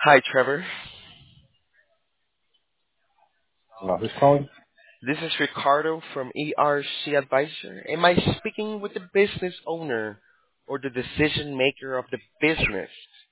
Hi, Trevor. Who's calling? This is Ricardo from ERC Advisor. Am I speaking with the business owner or the decision maker of the business?